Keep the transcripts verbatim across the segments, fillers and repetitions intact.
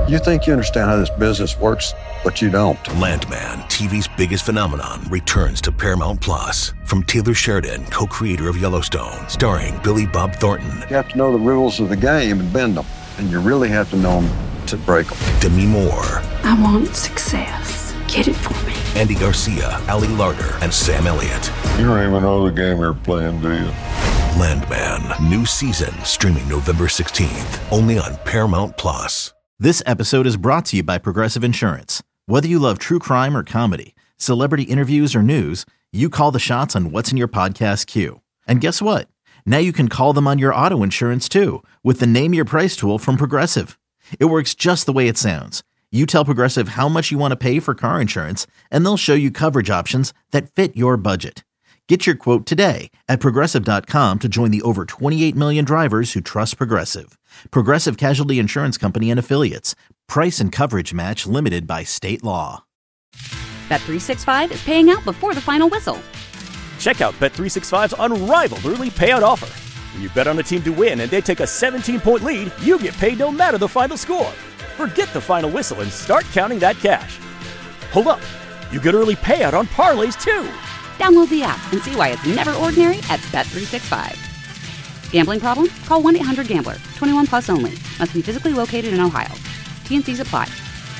You think you understand how this business works, but you don't. Landman, T V's biggest phenomenon, returns to Paramount Plus. From Taylor Sheridan, co-creator of Yellowstone, starring Billy Bob Thornton. You have to know the rules of the game and bend them, and you really have to know them to break them. Demi Moore. I want success. Get it for me. Andy Garcia, Ali Larter, and Sam Elliott. You don't even know the game you're playing, do you? Landman, new season, streaming November sixteenth, only on Paramount Plus. This episode is brought to you by Progressive Insurance. Whether you love true crime or comedy, celebrity interviews or news, you call the shots on what's in your podcast queue. And guess what? Now you can call them on your auto insurance too, with the Name Your Price tool from Progressive. It works just the way it sounds. You tell Progressive how much you want to pay for car insurance, and they'll show you coverage options that fit your budget. Get your quote today at Progressive dot com to join the over twenty-eight million drivers who trust Progressive. Progressive Casualty Insurance Company and Affiliates. Price and coverage match limited by state law. Bet three sixty-five is paying out before the final whistle. Check out Bet three sixty-five's unrivaled early payout offer. When you bet on a team to win and they take a seventeen-point lead, you get paid no matter the final score. Forget the final whistle and start counting that cash. Hold up. You get early payout on parlays, too. Download the app and see why it's never ordinary at Bet three sixty-five. Gambling problem? Call one eight hundred gambler. twenty-one plus only. Must be physically located in Ohio. T N Cs apply.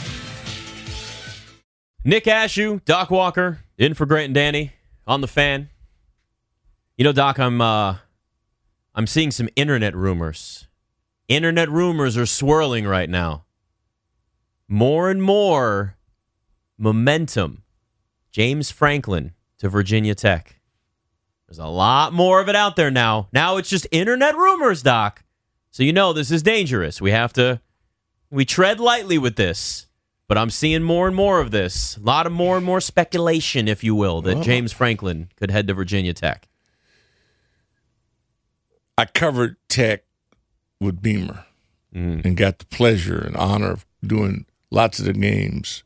Nick Ashew, Doc Walker, in for Grant and Danny on the Fan. You know, Doc, I'm uh, I'm seeing some internet rumors. Internet rumors are swirling right now. More and more momentum. James Franklin to Virginia Tech. There's a lot more of it out there now. Now it's just internet rumors, Doc. So you know this is dangerous. We have to, we tread lightly with this. But I'm seeing more and more of this. A lot of more and more speculation, if you will, that James Franklin could head to Virginia Tech. I covered Tech with Beamer mm. and got the pleasure and honor of doing lots of the games.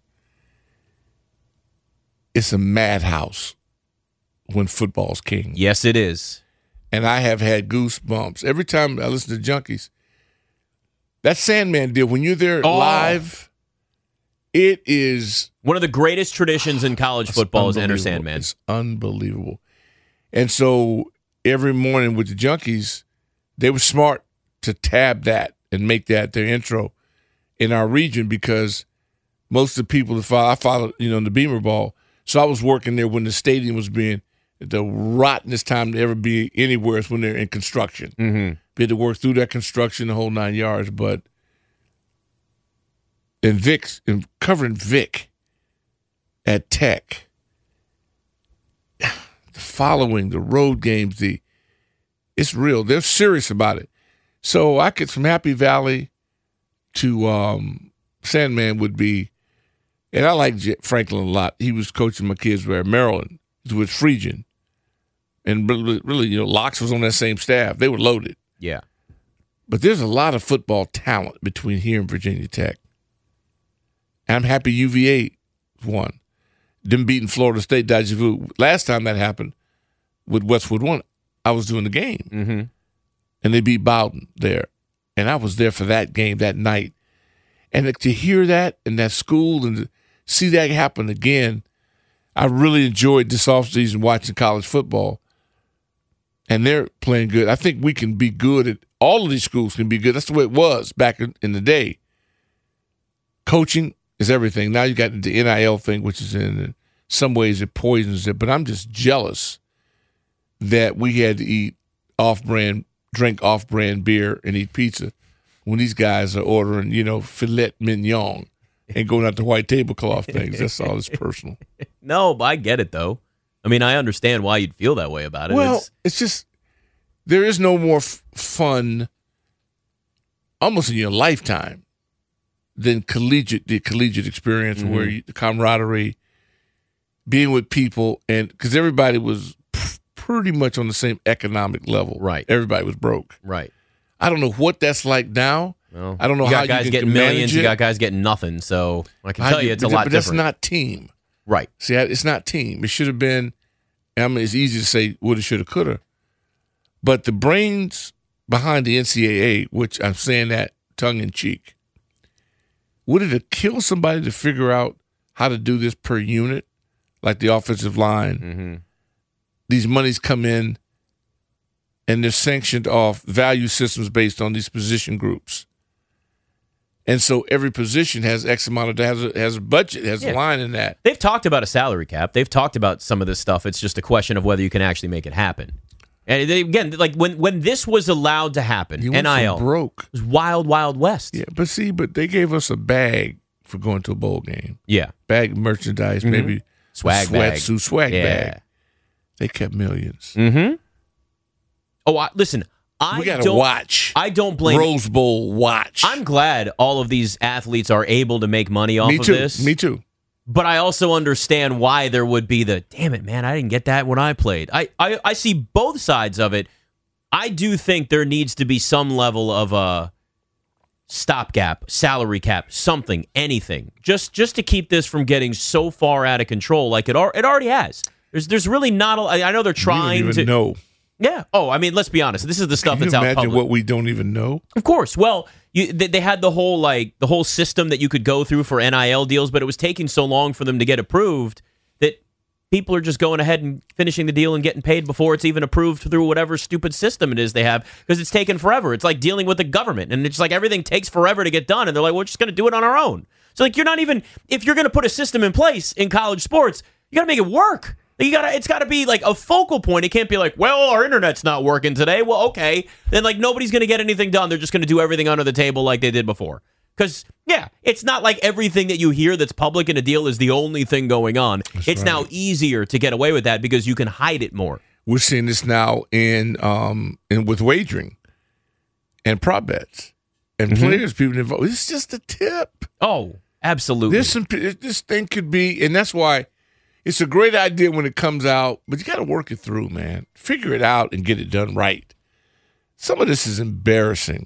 It's a madhouse when football's king. Yes, it is. And I have had goosebumps. Every time I listen to Junkies, that Sandman deal, when you're there oh. live, it is... one of the greatest traditions in college football is Enter Sandman. It's unbelievable. And so every morning with the Junkies, they were smart to tab that and make that their intro in our region because most of the people that follow, I followed, you know, in the Beamer Ball. So I was working there when the stadium was being the rottenest time to ever be anywhere is when they're in construction. Mm-hmm. We had to work through that construction the whole nine yards. But in Vic's, in covering Vic at Tech, the following, the road games, the it's real. They're serious about it. So I could, from Happy Valley to um, Sandman would be, and I like J- Franklin a lot. He was coaching my kids where Maryland with Friesian. And really, really, you know, Locks was on that same staff. They were loaded. Yeah. But there's a lot of football talent between here and Virginia Tech. And I'm happy U V A won. Them beating Florida State, deja vu. Last time that happened with Westwood One, I was doing the game. Mm-hmm. And they beat Bowden there. And I was there for that game that night. And to hear that in that school and to see that happen again, I really enjoyed this offseason watching college football. And they're playing good. I think we can be good at all of these schools can be good. That's the way it was back in, in the day. Coaching is everything. Now you got the N I L thing, which is in some ways it poisons it. But I'm just jealous that we had to eat off-brand, drink off-brand beer and eat pizza when these guys are ordering, you know, filet mignon and going out to white tablecloth things. That's all. It's personal. No, but I get it, though. I mean, I understand why you'd feel that way about it. Well, it's, it's just there is no more f- fun almost in your lifetime than collegiate, the collegiate experience mm-hmm. where you, the camaraderie, being with people, and because everybody was p- pretty much on the same economic level. Right. Everybody was broke. Right. I don't know what that's like now. Well, I don't know you how got guys you getting can millions. it. You got guys getting nothing. So I can I tell do, you, it's a but, lot but different. That's not team. Right. See, it's not team. It should have been. I mean, it's easy to say woulda, shoulda, coulda, but the brains behind the N C double A, which I'm saying that tongue in cheek, would it have killed somebody to figure out how to do this per unit, like the offensive line? Mm-hmm. These monies come in, and they're sanctioned off value systems based on these position groups. And so every position has X amount of has a, has a budget, has Yeah. a line in that. They've talked about a salary cap. They've talked about some of this stuff. It's just a question of whether you can actually make it happen. And they, again, like when, when this was allowed to happen, You went N I L from broke. it was wild, wild west. Yeah, but see, but they gave us a bag for going to a bowl game. Yeah. Bag of merchandise, maybe Swag a bag. sweatsuit, swag Yeah. bag. They kept millions. Mm-hmm. Oh, I, listen, I we got to don't, watch. I don't blame Rose Bowl watch. I'm glad all of these athletes are able to make money off Me of too. this. Me too. But I also understand why there would be the, damn it, man, I didn't get that when I played. I, I, I see both sides of it. I do think there needs to be some level of a stopgap, salary cap, something, anything, just just to keep this from getting so far out of control like it, al- it already has. There's there's really not a, I know they're trying we don't even to. know. Yeah. Oh, I mean, let's be honest. This is the stuff Can you that's out imagine public. what we don't even know? Of course. Well, you, they, they had the whole like the whole system that you could go through for N I L deals, but it was taking so long for them to get approved that people are just going ahead and finishing the deal and getting paid before it's even approved through whatever stupid system it is they have because it's taken forever. It's like dealing with the government, and it's like everything takes forever to get done, and they're like, we're just going to do it on our own. So like, you're not even if you're going to put a system in place in college sports, you got to make it work. You gotta, it's got to be like a focal point. It can't be like, well, our internet's not working today. Well, okay, then like nobody's gonna get anything done. They're just gonna do everything under the table like they did before. Because yeah, it's not like everything that you hear that's public in a deal is the only thing going on. That's it's right. now easier to get away with that because you can hide it more. We're seeing this now in um in with wagering and prop bets and Mm-hmm. players people involved. It's just a tip. Oh, absolutely. This some this thing could be, and that's why it's a great idea when it comes out, but you got to work it through, man. Figure it out and get it done right. Some of this is embarrassing.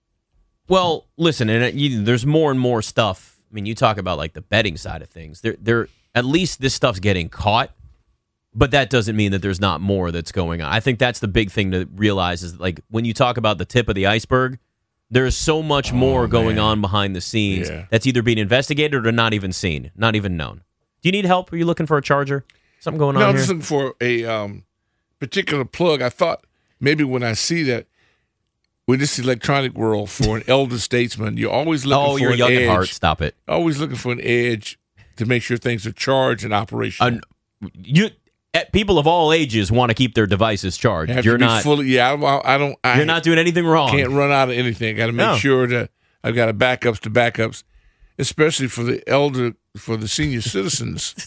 Well, listen, and it, you, there's more and more stuff. I mean, you talk about like the betting side of things. There, there. At least this stuff's getting caught, but that doesn't mean that there's not more that's going on. I think that's the big thing to realize is like when you talk about the tip of the iceberg, there's so much Oh, more going man. on behind the scenes Yeah. that's either being investigated or not even seen, not even known. Do you need help? Are you looking for a charger? Something going No, on I'm here? just looking for a um, particular plug. I thought maybe when I see that with this electronic world for an elder statesman, you're always looking oh, for you're an young edge. at heart. Stop it. Always looking for an edge to make sure things are charged and operational. Uh, you, eh, people of all ages want to keep their devices charged. Have You're to be not. fully. Yeah, I, I don't. I You're not doing anything wrong. Can't run out of anything. Got to make No. sure that I've got a backups to backups, especially for the elder, for the senior citizens.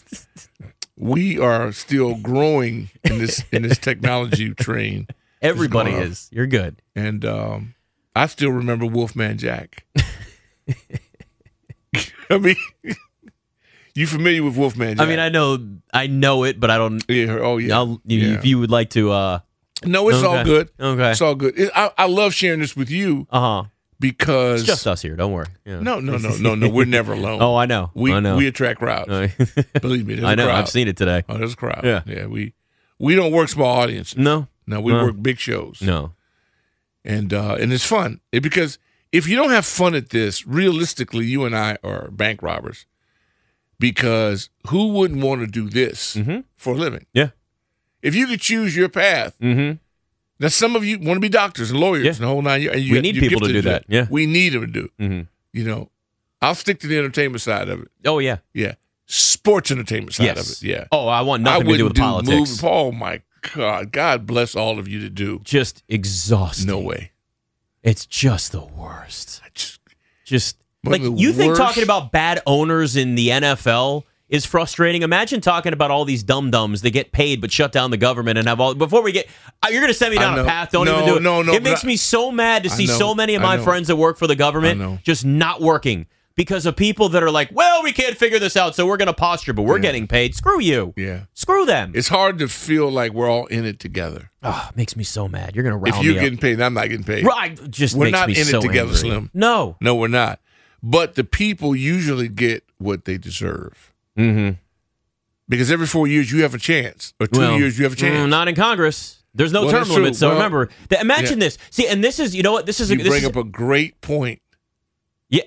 We are still growing in this in this technology train. Everybody going up. is. You're good. And um, I still remember Wolfman Jack. I mean, you familiar with Wolfman Jack? I mean, I know, I know it, but I don't. Yeah, oh yeah. I'll, you, yeah. If you would like to, uh, No, it's all Okay. good. Okay. It's all good. It, I, I love sharing this with you uh huh, because it's just us here. Don't worry. Yeah. no, no, no, no, no. We're never alone. Oh, I know. we I know. we attract crowds. I Believe me, there's I know. a crowd. I've seen it today. Oh, there's a crowd. Yeah. yeah. We we don't work small audiences. No, No, we No. work big shows. no. and uh, and it's fun it, because if you don't have fun at this, realistically, you and I are bank robbers. Because who wouldn't want to do this Mhm. for a living? Yeah. If you could choose your path, Mm-hmm. now some of you want to be doctors and lawyers Yeah. and the whole nine. And you, We need you're people to gifted do that. Yeah. we need them to do. Mm-hmm. You know, I'll stick to the entertainment side of it. Oh yeah. Yeah, sports entertainment side Yes. of it. Yeah. Oh, I want I nothing to do wouldn't with do politics. Move, oh my God! God bless all of you to do. Just exhausting. No way. It's just the worst. I just, Just One like of the you think worst- talking about bad owners in the N F L is frustrating. Imagine talking about all these dum dums that get paid but shut down the government and have all. Before we get, uh, you're going to send me I down a know. path. Don't No, even do it. no, no, It but makes I- me so mad to I see know. so many of I my know. friends that work for the I know. government just not working because of people that are like, well, we can't figure this out, so we're going to posture, but we're Yeah. getting paid. Screw you. yeah. Screw them. It's hard to feel like we're all in it together. Oh, makes me so mad. You're going to round If you're me getting paid, and I'm not getting paid. up. Right. Just We're makes not me in it so together, angry. Slim. No. No, we're not. But the people usually get what they deserve. Mm-hmm. Because every four years you have a chance, or two Well, years you have a chance. mm, not in Congress. There's no Well, term that's true. limit. So Well, remember, th- imagine yeah. this. See, and this is, you know what? This is a, you this bring is, up a great point. yeah.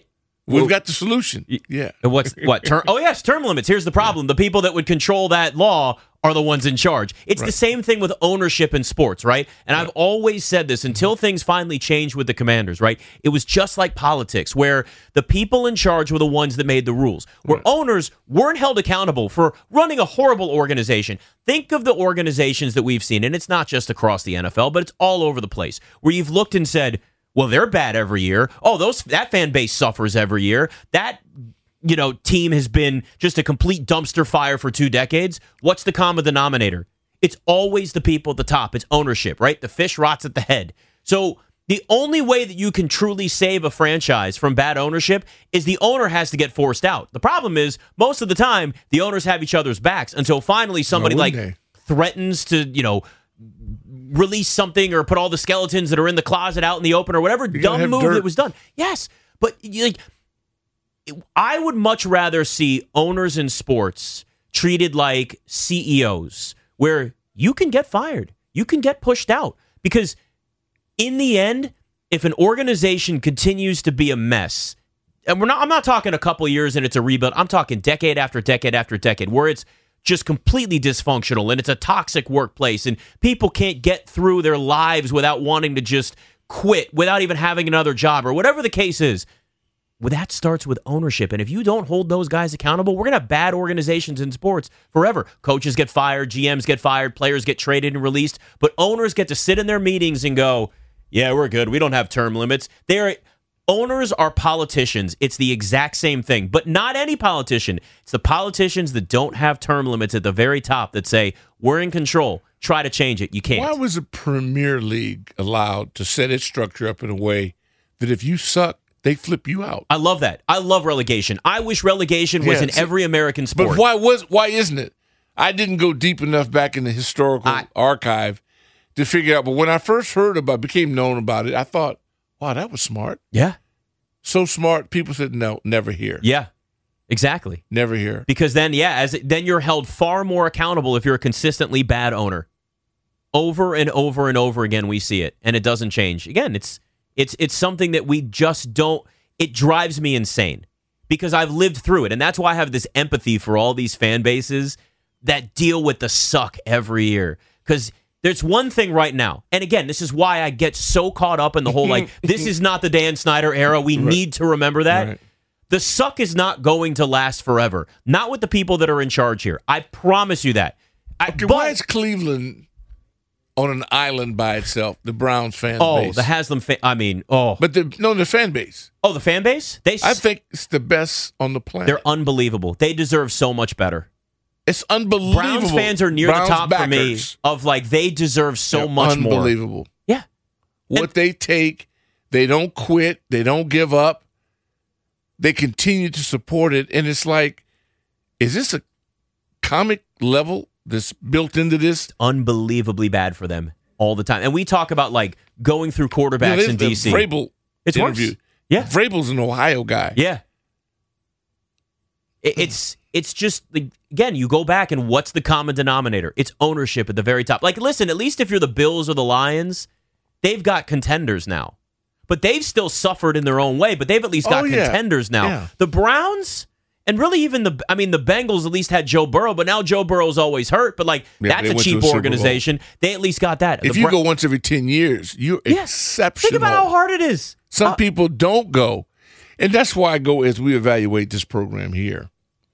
We've well, got the solution. Yeah. What's what term? Oh yes, term limits. Here's the problem: the people that would control that law are the ones in charge. It's right. the same thing with ownership in sports, right? And right. I've always said this until things finally changed with the Commanders, right? It was just like politics, where the people in charge were the ones that made the rules, where right. owners weren't held accountable for running a horrible organization. Think of the organizations that we've seen, and it's not just across the N F L, but it's all over the place, where you've looked and said, well, they're bad every year. Oh, those that fan base suffers every year. That you know, team has been just a complete dumpster fire for two decades. What's the common denominator? It's always the people at the top. It's ownership, right? The fish rots at the head. So the only way that you can truly save a franchise from bad ownership is the owner has to get forced out. The problem is, most of the time, the owners have each other's backs until finally somebody like they? threatens to, you know, release something or put all the skeletons that are in the closet out in the open or whatever dumb move dirt. that was done. Yes, but like, I would much rather see owners in sports treated like C E Os, where you can get fired, you can get pushed out, because in the end, if an organization continues to be a mess, and we're not, I'm not talking a couple years and it's a rebuild, I'm talking decade after decade after decade, where it's just completely dysfunctional and it's a toxic workplace and people can't get through their lives without wanting to just quit, without even having another job, or whatever the case is. Well, that starts with ownership. And if you don't hold those guys accountable, we're going to have bad organizations in sports forever. Coaches get fired, G Ms get fired, players get traded and released, but owners get to sit in their meetings and go, yeah, we're good. We don't have term limits. They're Owners are politicians. It's the exact same thing, but not any politician. It's the politicians that don't have term limits at the very top that say, we're in control. Try to change it. You can't. Why was the Premier League allowed to set its structure up in a way that if you suck, they flip you out? I love that. I love relegation. I wish relegation was Yeah, in see, every American sport. But why was why isn't it? I didn't go deep enough back in the historical I- archive to figure out. But when I first heard about, became known about it, I thought, wow, that was smart. Yeah. So smart. People said, no, never here. Yeah. Exactly. Never here. Because then, yeah, as then you're held far more accountable if you're a consistently bad owner. Over and over and over again, we see it, and it doesn't change. Again, it's it's it's something that we just don't. It drives me insane because I've lived through it, and that's why I have this empathy for all these fan bases that deal with the suck every year. Because there's one thing right now, and again, this is why I get so caught up in the whole like, this is not the Dan Snyder era. We Right. need to remember that. Right. The suck is not going to last forever. Not with the people that are in charge here. I promise you that. I, Okay, but, why is Cleveland on an island by itself? The Browns fan oh, base. the Haslam fan. I mean, oh. But the no, the fan base. Oh, the fan base? They, I think it's the best on the planet. They're unbelievable. They deserve so much better. It's unbelievable. Browns fans are near Browns the top backers. for me of like, they deserve so They're much more. Unbelievable. Yeah. What And- they take, they don't quit, they don't give up. They continue to support it. And it's like, is this a comic level that's built into this? Unbelievably bad for them all the time. And we talk about like going through quarterbacks You know, in the D C. Vrabel It's interview. worse. Yeah. Vrabel's an Ohio guy. Yeah. It, it's it's just, like, again, you go back and what's the common denominator? It's ownership at the very top. Like, listen, at least if you're the Bills or the Lions, they've got contenders now. But they've still suffered in their own way, but they've at least got Oh, yeah. contenders now. Yeah. The Browns, and really even the, I mean, the Bengals at least had Joe Burrow, but now Joe Burrow's always hurt. But, like, Yeah, that's they a went to cheap a Super Bowl. organization. They at least got that. If The you Bra- go once every ten years, you're Yeah. exceptional. Think about how hard it is. Some Uh, people don't go. And that's why I go as we evaluate this program here.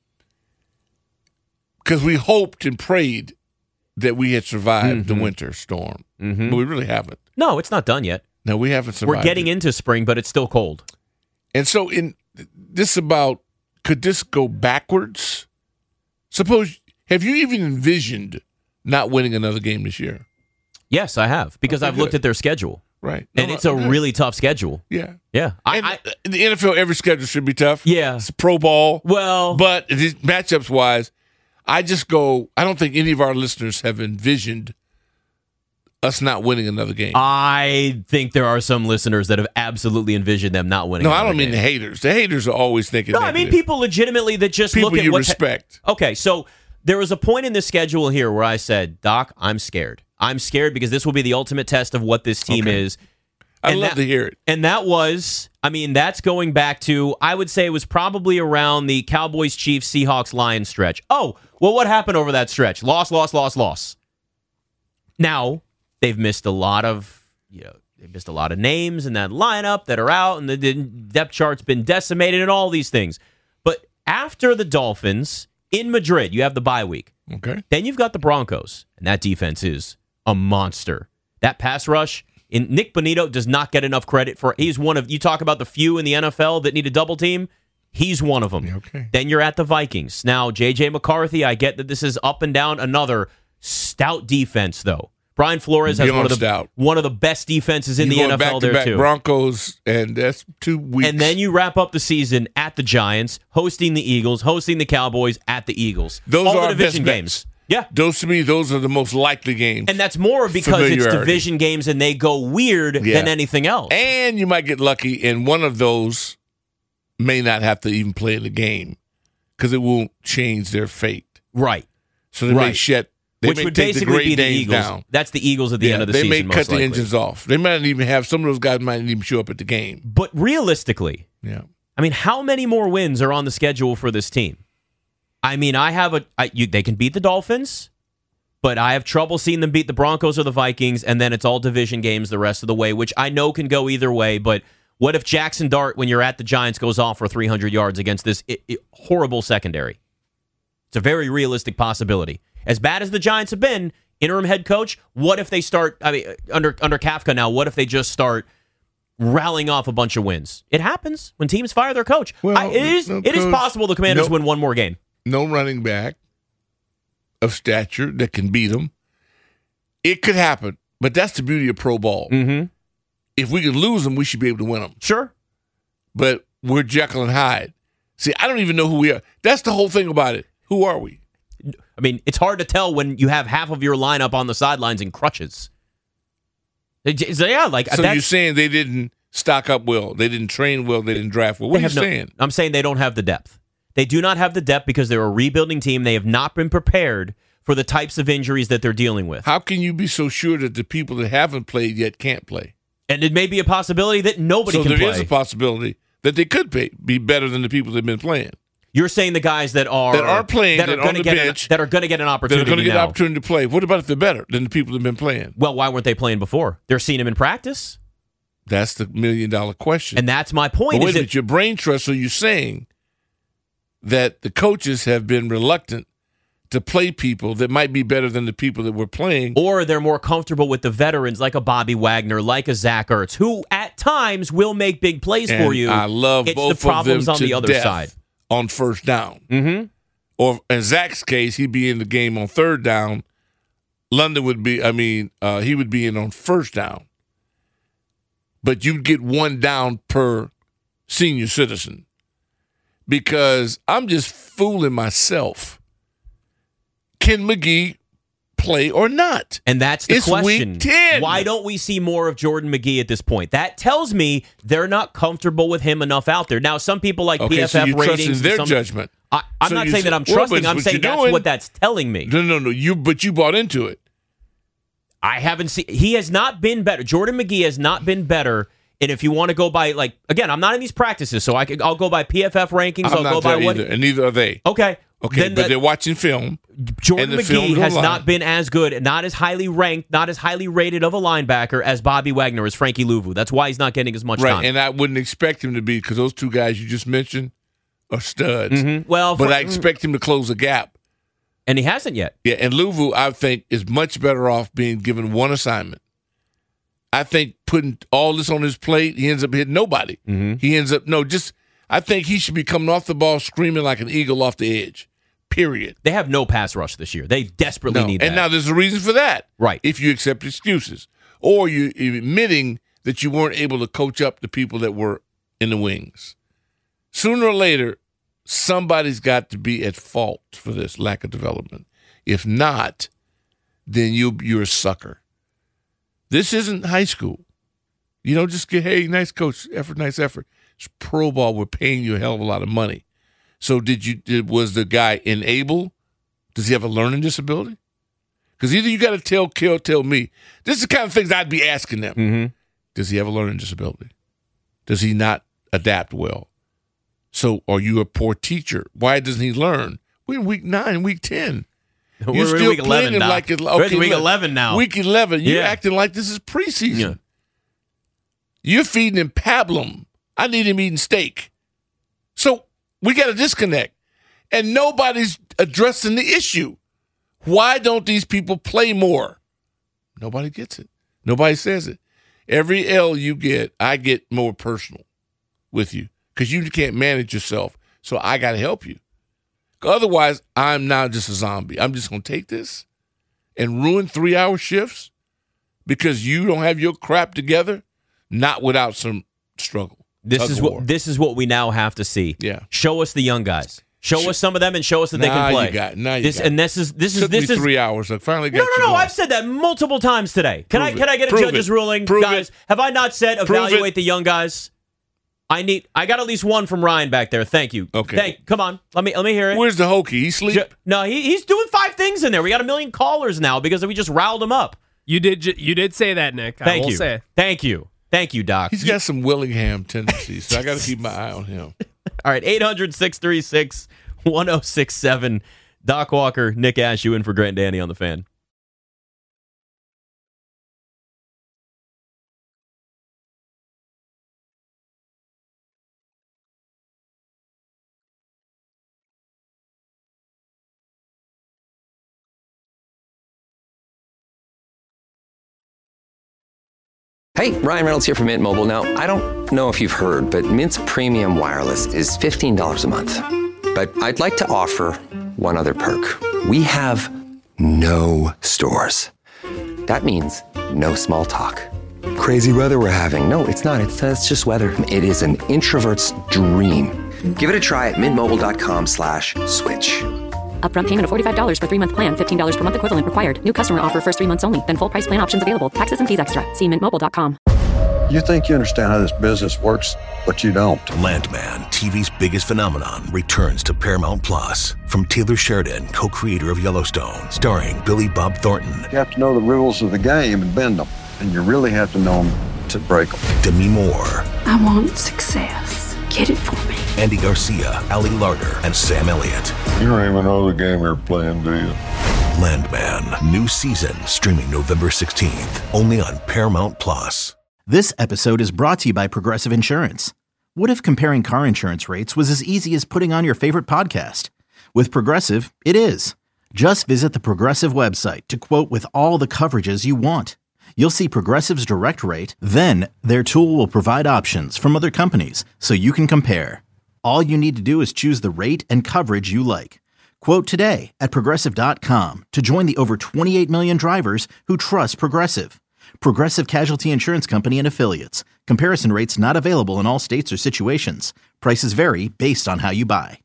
Because we hoped and prayed that we had survived Mm-hmm. the winter storm. Mhm. But we really haven't. No, it's not done yet. No, we haven't survived. We're getting it. into spring, but it's still cold. And so in this about, could this go backwards? Suppose, have you even envisioned not winning another game this year? Yes, I have, because Okay, I've looked good. at their schedule. Right. And No, it's a good. really tough schedule. Yeah. Yeah. I, And I, in the N F L, every schedule should be tough. yeah. It's pro ball. Well, But these matchups wise, I just go, I don't think any of our listeners have envisioned us not winning another game. I think there are some listeners that have absolutely envisioned them not winning. no, I another don't mean the game. haters. The haters are always thinking No, I mean negative. people legitimately that just People look at you what's respect. Okay, so there was a point in the schedule here where I said, Doc, I'm scared. I'm scared because this will be the ultimate test of what this team Okay. is. I'd And love that- to hear it. And that was, I mean, that's going back to, I would say it was probably around the Cowboys, Chiefs, Seahawks, Lions stretch. Oh, well, what happened over that stretch? Loss, loss, loss, loss. Now, they've missed a lot of, you know, they missed a lot of names in that lineup that are out, and the depth chart's been decimated and all these things. But after the Dolphins in Madrid, you have the bye week. Okay. Then you've got the Broncos, and that defense is a monster. That pass rush, in Nick Bonito does not get enough credit for. He's one of, you talk about the few in the N F L that need a double team. He's one of them. Okay. Then you're at the Vikings. Now, J J McCarthy, I get that this is up and down. Another stout defense, though. Brian Flores has one of the stout. one of the best defenses in You're the going N F L back to there back too. Broncos, and that's two weeks. And then you wrap up the season at the Giants, hosting the Eagles, hosting the Cowboys at the Eagles. Those All are the our division best games. bets. Yeah. Those to me, those are the most likely games. And that's more because it's Familiarity. division games and they go weird Yeah. than anything else. And you might get lucky, and one of those may not have to even play in the game because it won't change their fate. Right. So they may Right. shut. They Which may would take the basically Great be the Danes Eagles. down. That's the Eagles at the Yeah, end of the they season. may most cut the likely. engines off. They might not even have some of those guys might not even show up at the game. But realistically, Yeah. I mean, how many more wins are on the schedule for this team? I mean, I have a. I, you, they can beat the Dolphins, but I have trouble seeing them beat the Broncos or the Vikings, and then it's all division games the rest of the way, which I know can go either way. But what if Jackson Dart, when you're at the Giants, goes off for three hundred yards against this it, it, horrible secondary? It's a very realistic possibility. As bad as the Giants have been, interim head coach, what if they start, I mean, under under Kafka now, what if they just start rallying off a bunch of wins? It happens when teams fire their coach. Well, I, it is no, it is coach, possible the Commanders no- win one more game. No running back of stature that can beat them. It could happen, but that's the beauty of pro ball. Mm-hmm. If we can lose them, we should be able to win them. Sure. But we're Jekyll and Hyde. See, I don't even know who we are. That's the whole thing about it. Who are we? I mean, it's hard to tell when you have half of your lineup on the sidelines in crutches. It- so, yeah, like So that's, you're saying they didn't stock up well, they didn't train well, they didn't draft well. What they are you have no- saying? I'm saying they don't have the depth. They do not have the depth because they're a rebuilding team. They have not been prepared for the types of injuries that they're dealing with. How can you be so sure that the people that haven't played yet can't play? And it may be a possibility that nobody so can there play. is a possibility that they could pay, be better than the people that have been playing. You're saying the guys that are That are playing, that that are are going on to the get bench, an, that are going to get an They're opportunity going to get an now. opportunity to play. What about if they're better than the people that have been playing? Well, why weren't they playing before? They're seeing them in practice, That's the million dollar question. and that's my point. But wait is a it, minute, your brain trust, so you're saying that the coaches have been reluctant to play people that might be better than the people that were playing. or they're more comfortable with the veterans like a Bobby Wagner, like a Zach Ertz, who at times will make big plays And for you. I love it's both the problems of them on the to other death side. on first down. Mm-hmm. Or in Zach's case, he'd be in the game on third down. London would be, I mean, uh, he would be in on first down. But you'd get one down per senior citizen. Because I'm just fooling myself. Can McGee play or not? And that's the It's question. week ten. Why don't we see more of Jordan McGee at this point? That tells me they're not comfortable with him enough out there. Now, some people like Okay, P F so F you trust in ratings. and their some- judgment. I, I'm So not you saying say- that I'm well, but trusting. it's I'm what saying you're that's doing. what that's telling me. No, no, no. You, but you bought into it. I haven't seen. He has not been better. Jordan McGee has not been better. And if you want to go by, like, again, I'm not in these practices, so I could, I'll go by P F F rankings. I'm I'll not go by there what. either, and neither are they. Okay. Okay, Then but the- they're watching film. Jordan and the film McGee don't has lie. not been as good, not as highly ranked, not as highly rated of a linebacker as Bobby Wagner, as Frankie Louvu. That's why he's not getting as much Right, time. and I wouldn't expect him to be because those two guys you just mentioned are studs. Mhm. Well, but for- I expect him to close the gap. and he hasn't yet. Yeah, and Louvu, I think, is much better off being given one assignment. I think putting all this on his plate, he ends up hitting nobody. Mm-hmm. He ends up, no, just, I think he should be coming off the ball screaming like an eagle off the edge, period. They have no pass rush this year. They desperately No. need that. And now there's a reason for that. Right. If you accept excuses. Or you admitting that you weren't able to coach up the people that were in the wings. Sooner or later, somebody's got to be at fault for this lack of development. If not, then you you're a sucker. This isn't high school. You don't just get, hey, nice coach, effort, nice effort. It's pro ball. We're paying you a hell of a lot of money. So did you? Did, was the guy unable? Does he have a learning disability? Because either you got to tell Kill, tell me. This is the kind of things I'd be asking them. Mm-hmm. Does he have a learning disability? Does he not adapt well. So are you a poor teacher? Why doesn't he learn? We're in week nine, week ten. We're You're in still week eleven playing now. like it, We're okay, in week look, eleven now. Week eleven. You're Yeah. acting like this is preseason. Yeah. You're feeding him pablum. I need him eating steak. So we got a disconnect. And nobody's addressing the issue. Why don't these people play more? Nobody gets it. Nobody says it. Every L you get, I get more personal with you because you can't manage yourself. So I got to help you. Otherwise, I'm now just a zombie. I'm just going to take this and ruin three-hour shifts because you don't have your crap together, not without some struggle. This Tug is of what war. this is what we now have to see. Yeah. Show us the young guys. Show Sh- us some of them and show us that they Now can play. you got it. Now you this got and it. this is this is Took this me is three hours. I finally got No, you no, no. going. I've said that multiple times today. Can Prove I it. can I get a Prove judge's it. ruling, Prove guys? it. Have I not said Prove evaluate it. the young guys? I need. I got at least one from Ryan back there. Thank you. Okay. Thank. Come on. Let me let me hear it. Where's the hokey? He sleep? Ju- No, he, he's doing five things in there. We got a million callers now because we just riled him up. You did. ju- You did say that, Nick. I Thank will you. say. Thank you. Thank you, Doc. He's got some Willingham tendencies, so I got to keep my eye on him. All right, eight hundred, six three six, one oh six seven. Doc Walker, Nick Ashew in for Grant and Danny on the Fan. Hey, Ryan Reynolds here from Mint Mobile. Now, I don't know if you've heard, but Mint's premium wireless is fifteen dollars a month. But I'd like to offer one other perk. We have no stores. That means no small talk. Crazy weather we're having. No, it's not. It's, uh, it's just weather. It is an introvert's dream. Give it a try at mintmobile.com slash switch. Upfront payment of forty-five dollars for three-month plan, fifteen dollars per month equivalent required. New customer offer first three months only. Then full price plan options available. Taxes and fees extra. See mint mobile dot com. You think you understand how this business works, but you don't. Landman, T V's biggest phenomenon, returns to Paramount Plus. From Taylor Sheridan, co-creator of Yellowstone, starring Billy Bob Thornton. You have to know the rules of the game and bend them. And you really have to know them to break them. Demi Moore. I want success. Get it for me. Andy Garcia, Ali Larder, and Sam Elliott. You don't even know the game you're playing, do you? Landman, new season, streaming November sixteenth, only on Paramount Plus. This episode is brought to you by Progressive Insurance. What if comparing car insurance rates was as easy as putting on your favorite podcast? With Progressive, it is. Just visit the Progressive website to quote with all the coverages you want. You'll see Progressive's direct rate, then their tool will provide options from other companies so you can compare. All you need to do is choose the rate and coverage you like. Quote today at progressive dot com to join the over twenty-eight million drivers who trust Progressive. Progressive Casualty Insurance Company and Affiliates. Comparison rates not available in all states or situations. Prices vary based on how you buy.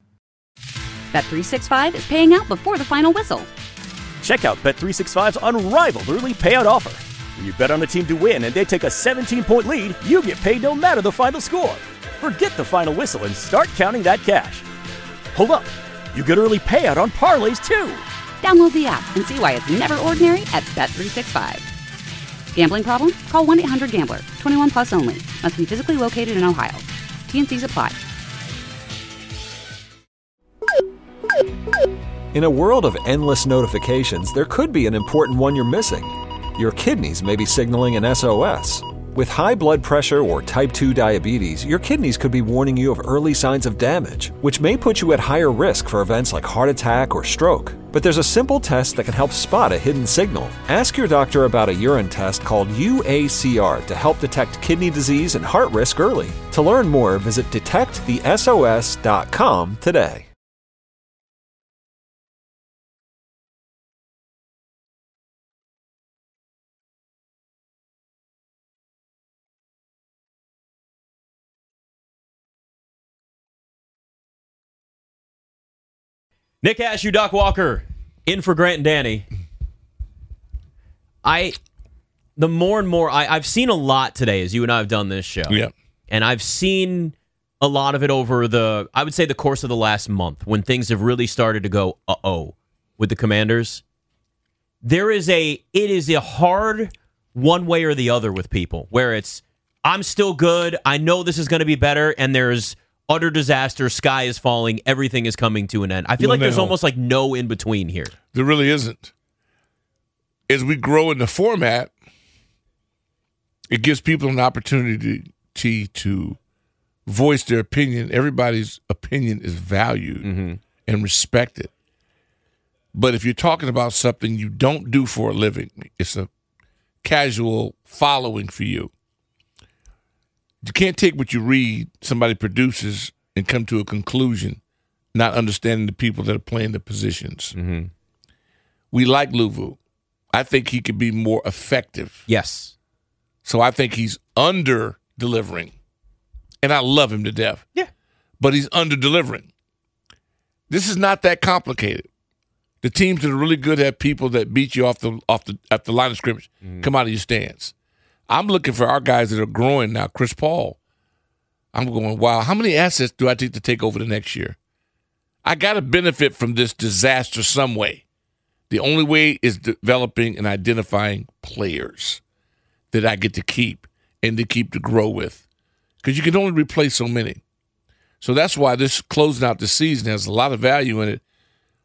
Bet three sixty-five is paying out before the final whistle. Check out Bet three sixty-five's unrivaled early payout offer. When you bet on a team to win and they take a seventeen-point lead, you get paid no matter the final score. Forget the final whistle and start counting that cash. Hold up. You get early payout on parlays, too. Download the app and see why it's never ordinary at Bet three sixty-five. Gambling problem? Call one eight hundred gambler. twenty-one plus only. Must be physically located in Ohio. T N Cs apply. In a world of endless notifications, there could be an important one you're missing. Your kidneys may be signaling an S O S. With high blood pressure or type two diabetes, your kidneys could be warning you of early signs of damage, which may put you at higher risk for events like heart attack or stroke. But there's a simple test that can help spot a hidden signal. Ask your doctor about a urine test called U A C R to help detect kidney disease and heart risk early. To learn more, visit detect the S O S dot com today. Nick Ashew, Doc Walker, in for Grant and Danny. I, the more and more, I, I've seen a lot today as you and I have done this show. Yeah. And I've seen a lot of it over the, I would say the course of the last month when things have really started to go uh-oh with the Commanders. There is a, it is a hard one way or the other with people where it's, I'm still good. I know this is going to be better, and there's utter disaster. Sky is falling. Everything is coming to an end. I feel No, like there's no. almost like no in between here. There really isn't. As we grow in the format, it gives people an opportunity to, to voice their opinion. Everybody's opinion is valued Mm-hmm. and respected. But if you're talking about something you don't do for a living, it's a casual following for you. You can't take what you read, somebody produces, and come to a conclusion, not understanding the people that are playing the positions. Mm-hmm. We like Luvu. I think he could be more effective. Yes. So I think he's under delivering. And I love him to death. Yeah. But he's under delivering. This is not that complicated. The teams that are really good at people that beat you off the off the at the line of scrimmage Mm-hmm. come out of your stance. I'm looking for our guys that are growing now. Chris Paul. I'm going, wow, how many assets do I take to take over the next year? I got to benefit from this disaster some way. The only way is developing and identifying players that I get to keep and to keep to grow with. Because you can only replace so many. So that's why this closing out the season has a lot of value in it.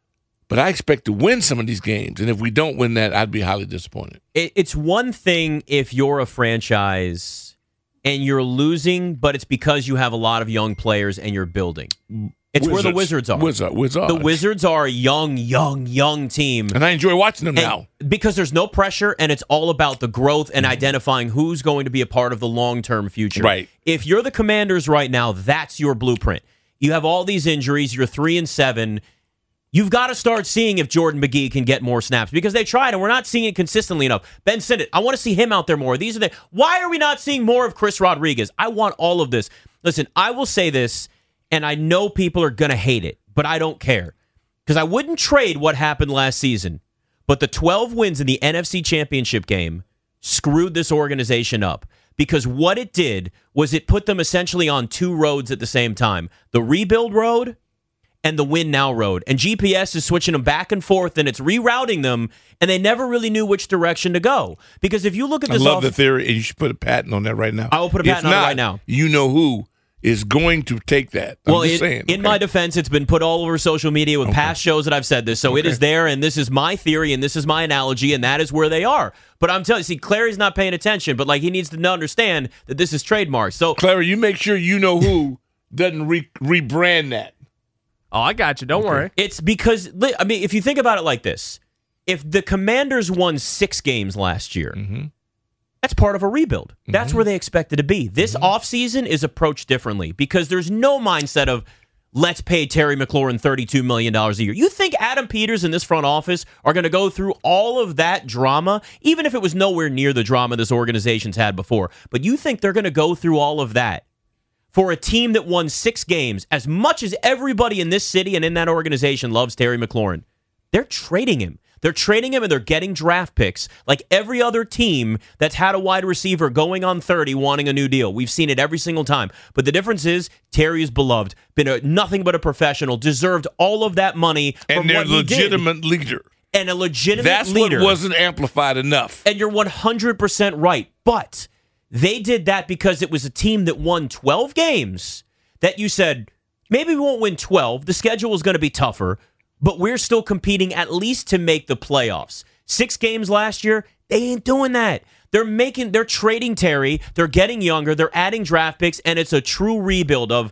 But I expect to win some of these games. And if we don't win that, I'd be highly disappointed. It, it's one thing if you're a franchise and you're losing, but it's because you have a lot of young players and you're building. It's Wizards. where the Wizards are. Wizard, Wizards. The Wizards are a young, young, young team. And I enjoy watching them And now. because there's no pressure and it's all about the growth and identifying who's going to be a part of the long-term future. Right. If you're the Commanders right now, that's your blueprint. You have all these injuries. You're three and seven. You've got to start seeing if Jordan McGee can get more snaps because they tried and we're not seeing it consistently enough. Ben Sinnott, I want to see him out there more. These are the why are we not seeing more of Chris Rodriguez? I want all of this. Listen, I will say this, and I know people are going to hate it, but I don't care because I wouldn't trade what happened last season. But the twelve wins in the N F C Championship game screwed this organization up because what it did was it put them essentially on two roads at the same time. The rebuild road and the win now road. And G P S is switching them back and forth, and it's rerouting them, and they never really knew which direction to go. Because if you look at I this... love off- the theory, and you should put a patent on that right now. I will put a If patent on it not, right now. You know who is going to take that. I'm well, just in, saying. in okay? my defense, it's been put all over social media with Okay. past shows that I've said this, so it Okay. is there, and this is my theory, and this is my analogy, and that is where they are. But I'm telling you, see, Clary's not paying attention, but like he needs to understand that this is trademark. So, Clary, you make sure you know who doesn't re- rebrand that. Oh, I got you. Don't worry. It's because, li- I mean, if you think about it like this, if the Commanders won six games last year, Mm-hmm. that's part of a rebuild. That's where they expected to be. This Mm-hmm. offseason is approached differently because there's no mindset of, let's pay Terry McLaurin thirty-two million dollars a year. You think Adam Peters and this front office are going to go through all of that drama, even if it was nowhere near the drama this organization's had before, but you think they're going to go through all of that for a team that won six games, as much as everybody in this city and in that organization loves Terry McLaurin, they're trading him. They're trading him and they're getting draft picks like every other team that's had a wide receiver going on thirty wanting a new deal. We've seen it every single time. But the difference is Terry is beloved, been a, nothing but a professional, deserved all of that money from And they're what he did. legitimate leader. And a legitimate That's leader. what wasn't amplified enough. And you're one hundred percent right. But they did that because it was a team that won twelve games that you said, maybe we won't win twelve. The schedule is going to be tougher, but we're still competing at least to make the playoffs. Six games last year, they ain't doing that. They're making, they're trading Terry. They're getting younger. They're adding draft picks, and it's a true rebuild of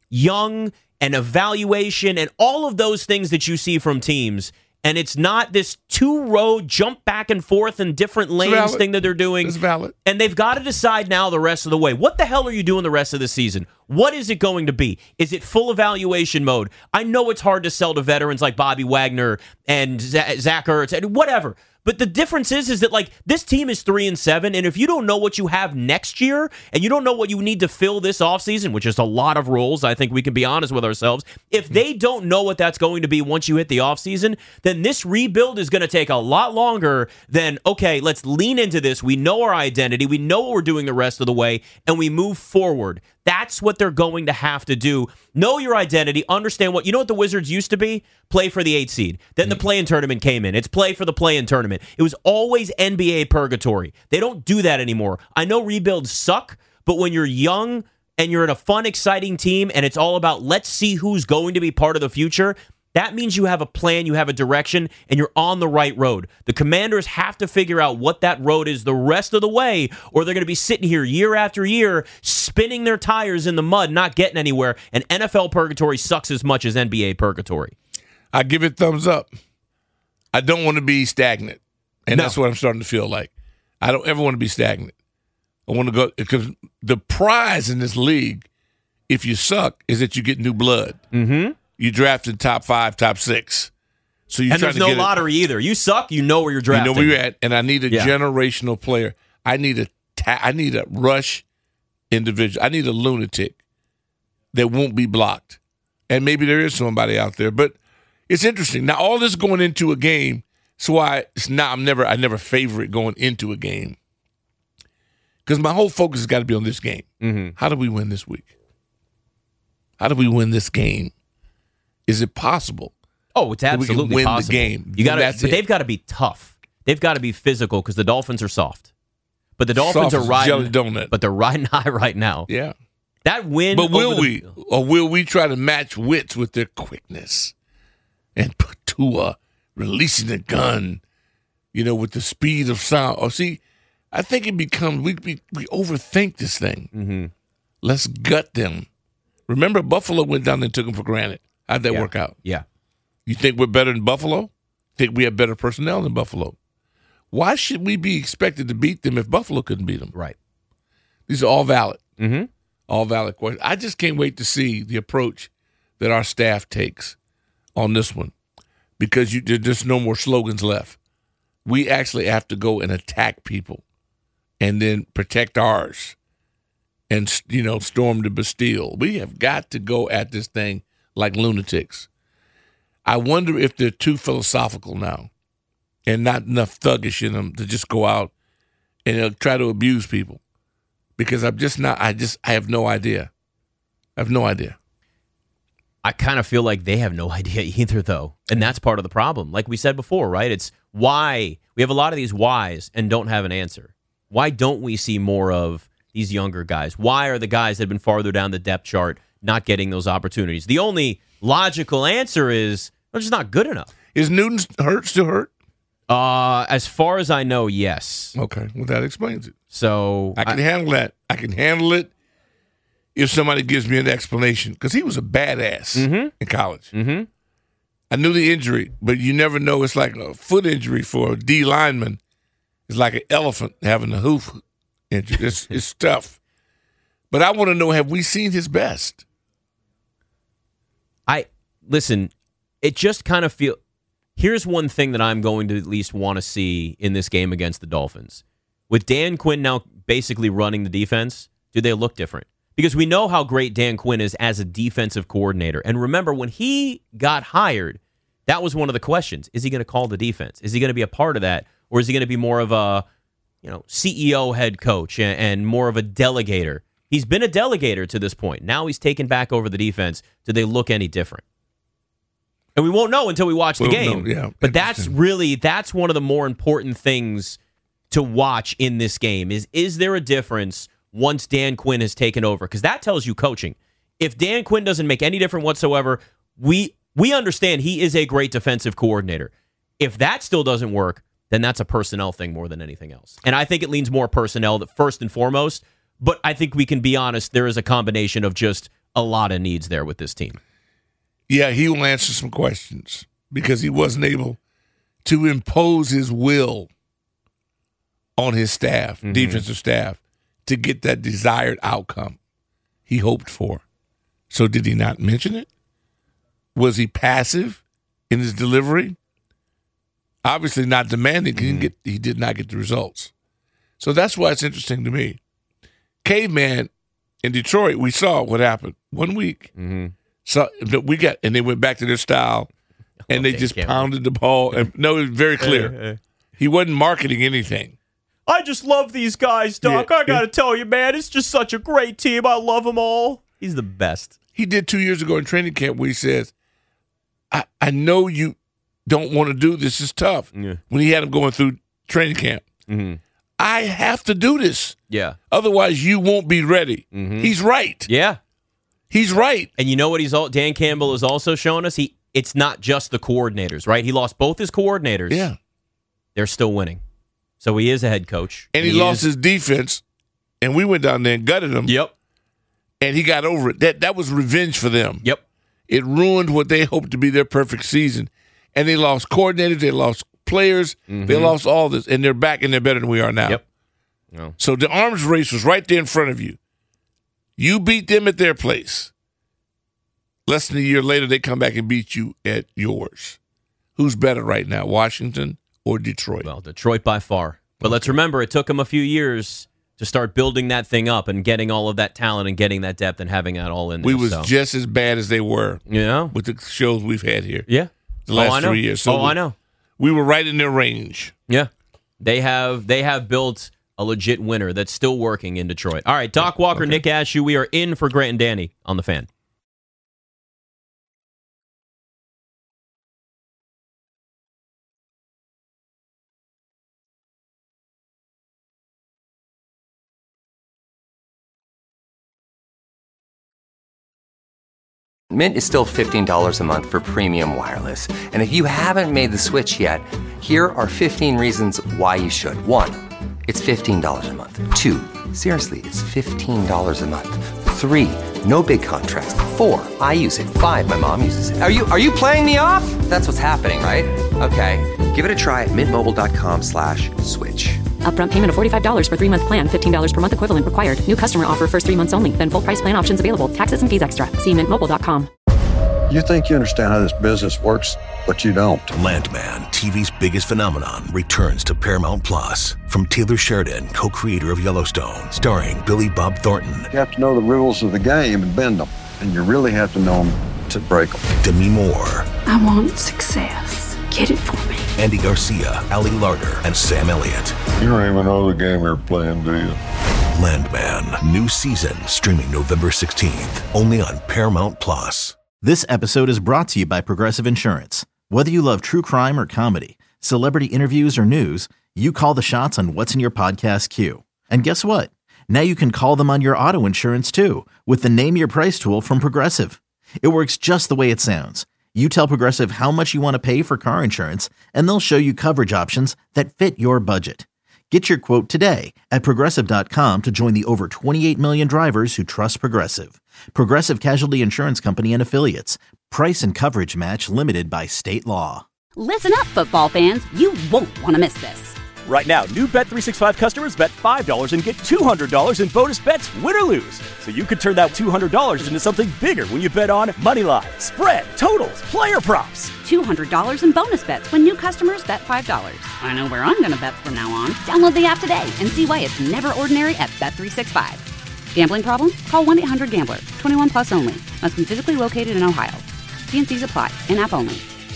young and evaluation and all of those things that you see from teams. And it's not this two-road jump back and forth in different lanes valid. thing that they're doing. It's valid. And they've got to decide now the rest of the way. What the hell are you doing the rest of the season? What is it going to be? Is it full evaluation mode? I know it's hard to sell to veterans like Bobby Wagner and Z- Zach Ertz and whatever. But the difference is, is that like this team is three and seven, and if you don't know what you have next year, and you don't know what you need to fill this offseason, which is a lot of roles, I think we can be honest with ourselves. If they don't know what that's going to be once you hit the offseason, then this rebuild is going to take a lot longer than, okay, let's lean into this. We know our identity. We know what we're doing the rest of the way, and we move forward. That's what they're going to have to do. Know your identity. Understand what, you know what the Wizards used to be? Play for the eighth seed. Then the play-in tournament came in. It's play for the play-in tournament. It was always N B A purgatory. They don't do that anymore. I know rebuilds suck, But when you're young and you're in a fun, exciting team and it's all about let's see who's going to be part of the future, that means you have a plan, you have a direction, and you're on the right road. The Commanders have to figure out what that road is the rest of the way, or they're going to be sitting here year after year, spinning their tires in the mud, not getting anywhere, and N F L purgatory sucks as much as N B A purgatory. I give it thumbs up. I don't want to be stagnant, and No. that's what I'm starting to feel like. I don't ever want to be stagnant. I want to go, because the prize in this league, if you suck, is that you get new blood. Mm-hmm. You drafted top five, top six. So you And there's to no get lottery either. You suck, you know where you're drafting. You know where you're at, and I need a Yeah. generational player. I need a ta- I need a rush individual. I need a lunatic that won't be blocked. And maybe there is somebody out there, but it's interesting. Now all this going into a game, so I it's not I'm never I never favor it going into a game. Because my whole focus has got to be on this game. Mm-hmm. How do we win this week? How do we win this game? Is it possible? Oh, it's that we can absolutely win the possible. game? You got to, That's but it. they've got to be tough. They've got to be physical because the Dolphins are soft. But the Dolphins Soft are as a riding, jelly donut. but they're riding high right now. Yeah. That win. But will over the- we, or will we try to match wits with their quickness and put Tua releasing the gun, you know, with the speed of sound? Or see, I think it becomes we we, we overthink this thing. Mm-hmm. Let's gut them. Remember, Buffalo went down there and took them for granted. How'd that Yeah. work out? Yeah. You think we're better than Buffalo? Think we have better personnel than Buffalo? Why should we be expected to beat them if Buffalo couldn't beat them? Right. These are all valid. Mm-hmm. All valid questions. I just can't wait to see the approach that our staff takes on this one, because you, there's just no more slogans left. We actually have to go and attack people and then protect ours and, you know, storm the Bastille. We have got to go at this thing like lunatics. I wonder if they're too philosophical now and not enough thuggish in them to just go out and uh, try to abuse people. Because I'm just not, I just, I have no idea. I have no idea. I kind of feel like they have no idea either, though. And that's part of the problem. Like we said before, right? It's why. We have a lot of these whys and don't have an answer. Why don't we see more of these younger guys? Why are the guys that have been farther down the depth chart not getting those opportunities? The only logical answer is they're just not good enough. Is Newton hurt still hurt? Uh, as far as I know, yes. Okay, well, that explains it. So I can I, handle that. I can handle it if somebody gives me an explanation, because he was a badass mm-hmm. in college. Mm-hmm. I knew the injury, but you never know. It's like a foot injury for a D lineman. It's like an elephant having a hoof injury. It's, it's tough. But I want to know, have we seen his best? I listen, it just kind of feel. Here's one thing that I'm going to at least want to see in this game against the Dolphins. With Dan Quinn now basically running the defense, do they look different? Because we know how great Dan Quinn is as a defensive coordinator. And remember, when he got hired, that was one of the questions. Is he going to call the defense? Is he going to be a part of that? Or is he going to be more of a, you know, C E O head coach and, and more of a delegator? He's been a delegator to this point. Now he's taken back over the defense. Do they look any different? And we won't know until we watch the Well, game. no, yeah, but that's really, that's one of the more important things to watch in this game is, is there a difference once Dan Quinn has taken over? Because that tells you coaching. If Dan Quinn doesn't make any difference whatsoever, we we understand he is a great defensive coordinator. If that still doesn't work, then that's a personnel thing more than anything else. And I think it leans more personnel first and foremost, but I think we can be honest, there is a combination of just a lot of needs there with this team. Yeah, he will answer some questions because he wasn't able to impose his will on his staff, mm-hmm. defensive staff, to get that desired outcome he hoped for. So did he not mention it? Was he passive in his delivery? Obviously not demanding. Mm-hmm. He didn't get, he did not get the results. So that's why it's interesting to me. Caveman in Detroit, we saw what happened one week. Mm-hmm. So we got, and they went back to their style, and oh, they just pounded the ball. And no, it was very clear. He wasn't marketing anything. I just love these guys, Doc. Yeah, I got to yeah. tell you, man, it's just such a great team. I love them all. He's the best. He did two years ago in training camp where he says, I, I know you don't want to do this. It's tough. Yeah. When he had him going through training camp. Mm-hmm. I have to do this. Yeah. Otherwise, you won't be ready. Mm-hmm. He's right. Yeah. He's right. And you know what he's all, Dan Campbell is also showing us? He It's not just the coordinators, right? He lost both his coordinators. Yeah. They're still winning. So he is a head coach. And he, he lost is, his defense, and we went down there and gutted him. Yep. And he got over it. That that was revenge for them. Yep. It ruined what they hoped to be their perfect season. And they lost coordinators, they lost players, mm-hmm. they lost all this, and they're back and they're better than we are now. Yep. No. So the arms race was right there in front of you. You beat them at their place. Less than a year later, they come back and beat you at yours. Who's better right now, Washington or Detroit? Well, Detroit by far. But okay. Let's remember, it took them a few years to start building that thing up and getting all of that talent and getting that depth and having that all in there. We was so. just as bad as they were. Yeah. With the shows we've had here. Yeah. The last oh, I know. three years. So oh, we, I know. We were right in their range. Yeah. They have they have built a legit winner that's still working in Detroit. All right, Doc Walker, okay. Nick Ashew, we are in for Grant and Danny on The Fan. Mint is still fifteen dollars a month for premium wireless. And if you haven't made the switch yet, here are fifteen reasons why you should. One, it's fifteen dollars a month. Two, seriously, it's fifteen dollars a month. Three, no big contrast. Four, I use it. Five, my mom uses it. Are you are you playing me off? That's what's happening, right? Okay, give it a try at mintmobile.com slash switch. Upfront payment of forty-five dollars for three-month plan, fifteen dollars per month equivalent required. New customer offer first three months only. Then full price plan options available. Taxes and fees extra. See mint mobile dot com. You think you understand how this business works, but you don't. Landman, T V's biggest phenomenon, returns to Paramount Plus. From Taylor Sheridan, co-creator of Yellowstone, starring Billy Bob Thornton. You have to know the rules of the game and bend them. And you really have to know them to break them. Demi Moore. I want success. Get it for me. Andy Garcia, Ali Larter, and Sam Elliott. You don't even know the game you're playing, do you? Landman, new season, streaming November sixteenth, only on Paramount Plus. This episode is brought to you by Progressive Insurance. Whether you love true crime or comedy, celebrity interviews or news, you call the shots on what's in your podcast queue. And guess what? Now you can call them on your auto insurance too, with the Name Your Price tool from Progressive. It works just the way it sounds. You tell Progressive how much you want to pay for car insurance, and they'll show you coverage options that fit your budget. Get your quote today at Progressive dot com to join the over twenty-eight million drivers who trust Progressive. Progressive Casualty Insurance Company and Affiliates. Price and coverage match limited by state law. Listen up, football fans. You won't want to miss this. Right now, new Bet three sixty-five customers bet five dollars and get two hundred dollars in bonus bets, win or lose. So you could turn that two hundred dollars into something bigger when you bet on money line, spread, totals, player props. two hundred dollars in bonus bets when new customers bet five dollars. I know where I'm going to bet from now on. Download the app today and see why it's never ordinary at Bet three sixty-five. Gambling problem? Call one eight hundred gambler. twenty-one plus only. Must be physically located in Ohio. T N Cs apply. In-app only.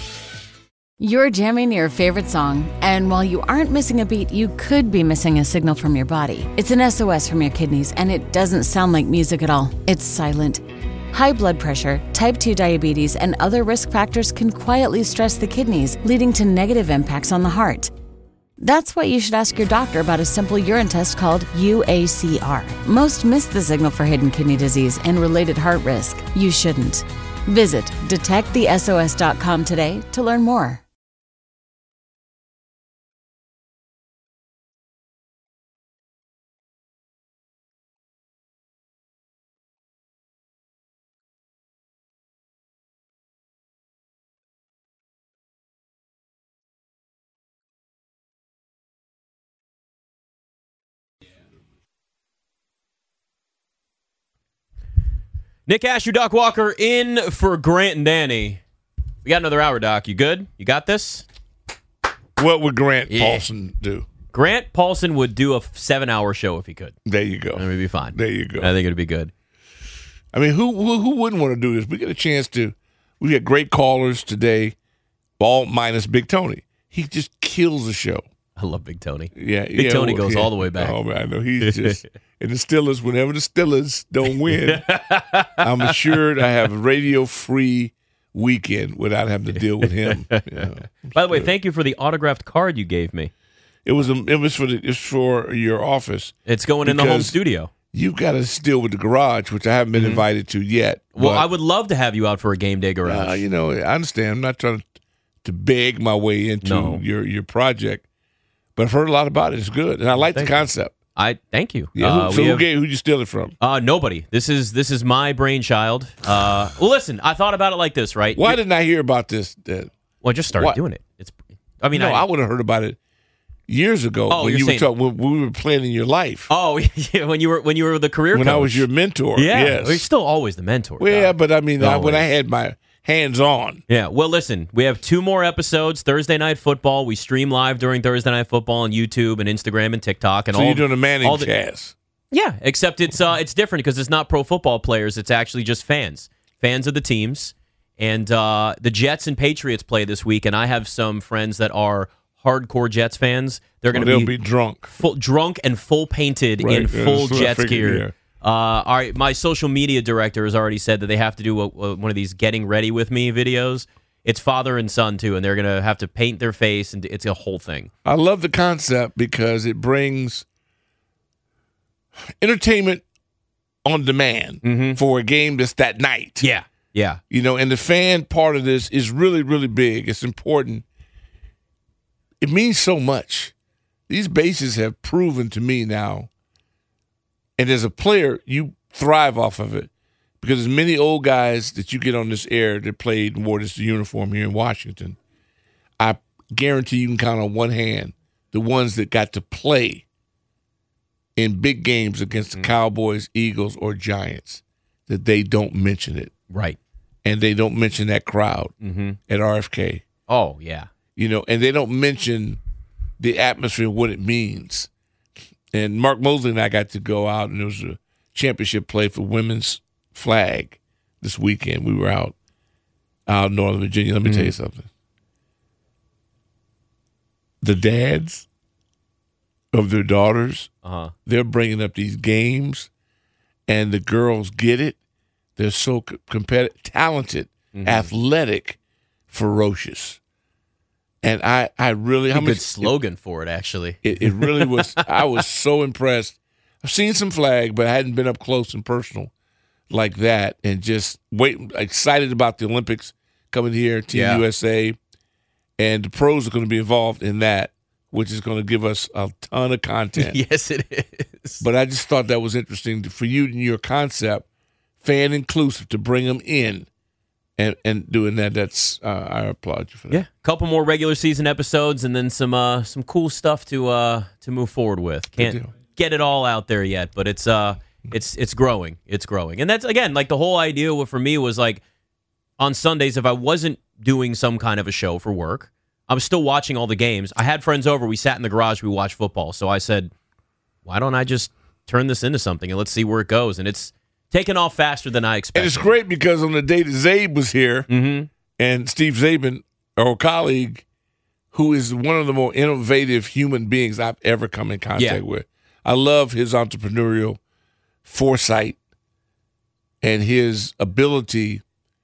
You're jamming your favorite song, and while you aren't missing a beat, you could be missing a signal from your body. It's an S O S from your kidneys, and it doesn't sound like music at all. It's silent. High blood pressure, type two diabetes, and other risk factors can quietly stress the kidneys, leading to negative impacts on the heart. That's why you should ask your doctor about a simple urine test called U A C R. Most miss the signal for hidden kidney disease and related heart risk. You shouldn't. Visit detect the S O S dot com today to learn more. Nick Ashew, Doc Walker, in for Grant and Danny. We got another hour, Doc. You good? You got this? What would Grant yeah. Paulson do? Grant Paulson would do a seven-hour show if he could. There you go. And we'd be fine. There you go. I think it'd be good. I mean, who who, who wouldn't want to do this? We get a chance to. We got great callers today, all minus Big Tony. He just kills the show. I love Big Tony. Yeah, Big yeah, Tony well, goes yeah. all the way back. Oh man, I know he's just and the Steelers. Whenever the Steelers don't win, I'm assured I have a radio-free weekend without having to deal with him. You know, By the way, thank you for the autographed card you gave me. It was a, it was for the, it's for your office. It's going in the home studio. You've got to deal with the garage, which I haven't been mm-hmm. invited to yet. Well, I would love to have you out for a game day garage. Uh, you know, I understand. I'm not trying to, to beg my way into no. your, your project, but I've heard a lot about it. It's good, and I like thank the concept. You. I thank you. Yeah. Uh, so who have, gave, who'd you steal it from? Uh, nobody. This is this is my brainchild. Uh, well, listen, I thought about it like this, right? Why You're, didn't I hear about this? Uh, well, I just started what? doing it. It's. I mean, no, I, I would have heard about it years ago oh, when you saying, were talking, when we were planning your life. Oh, yeah, when you were when you were the career when coach. I was your mentor. Yeah, yes. well, you're still always the mentor. Well, yeah, God. but I mean, I, when I had my hands on. Yeah. Well, listen, we have two more episodes. Thursday Night Football. We stream live during Thursday Night Football on YouTube and Instagram and TikTok and so all. you're doing a Manning all the, cast. Yeah, except it's uh, it's different because it's not pro football players. It's actually just fans, fans of the teams. And uh, the Jets and Patriots play this week, and I have some friends that are hardcore Jets fans. They're going to oh, be, be drunk, full, drunk and full painted right. in full yeah, Jets figured, gear. Yeah. Uh, all right, my social media director has already said that they have to do a, a, one of these getting ready with me videos. It's father and son, too, and they're going to have to paint their face, and it's a whole thing. I love the concept because it brings entertainment on demand mm-hmm. for a game that's that night. Yeah, yeah. You know, and the fan part of this is really, really big. It's important. It means so much. These bases have proven to me now, and as a player, you thrive off of it because as many old guys that you get on this air that played and wore this uniform here in Washington, I guarantee you can count on one hand the ones that got to play in big games against the mm-hmm. Cowboys, Eagles, or Giants, that they don't mention it. Right. And they don't mention that crowd mm-hmm. at R F K. Oh, yeah. You know, and they don't mention the atmosphere, what it means. And Mark Mosley and I got to go out, and there was a championship play for women's flag this weekend. We were out, out in Northern Virginia. Let me mm-hmm. tell you something. The dads of their daughters, uh-huh. they're bringing up these games, and the girls get it. They're so competitive, talented, mm-hmm. athletic, ferocious. And I, I really, how a good slogan it, for it, actually. It, it really was. I was so impressed. I've seen some flag, but I hadn't been up close and personal like that. And just wait, excited about the Olympics coming here, Team yeah. U S A, and the pros are going to be involved in that, which is going to give us a ton of content. Yes, it is. But I just thought that was interesting for you and your concept, fan inclusive, to bring them in. And and doing that, that's uh, I applaud you for that. Yeah, a couple more regular season episodes, and then some uh, some cool stuff to uh, to move forward with. Can't get it all out there yet, but it's uh it's it's growing, it's growing, and that's again like the whole idea for me was like on Sundays if I wasn't doing some kind of a show for work, I was still watching all the games. I had friends over, we sat in the garage, we watched football. So I said, why don't I just turn this into something and let's see where it goes? And it's taken off faster than I expected. And it's great because on the day that Zabe was here, mm-hmm. and Steve Zabin, our colleague, who is one of the more innovative human beings I've ever come in contact yeah. with. I love his entrepreneurial foresight and his ability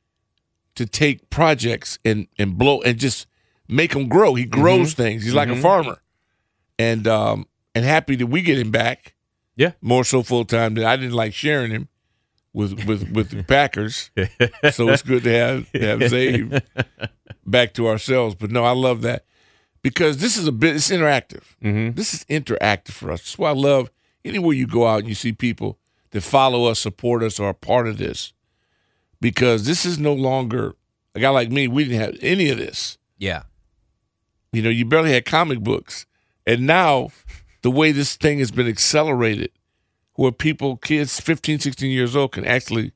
to take projects and, and blow and just make them grow. He grows mm-hmm. things. He's like mm-hmm. a farmer. And um, and happy that we get him back. Yeah. More so full time than I didn't like sharing him with with, with the Packers. So it's good to have, to have Zabe back to ourselves. But no, I love that. Because this is a bit, it's interactive. Mm-hmm. This is interactive for us. That's why I love anywhere you go out and you see people that follow us, support us, or are part of this. Because this is no longer, a guy like me, we didn't have any of this. Yeah. You know, you barely had comic books. And now, the way this thing has been accelerated, where people, kids fifteen, sixteen years old can actually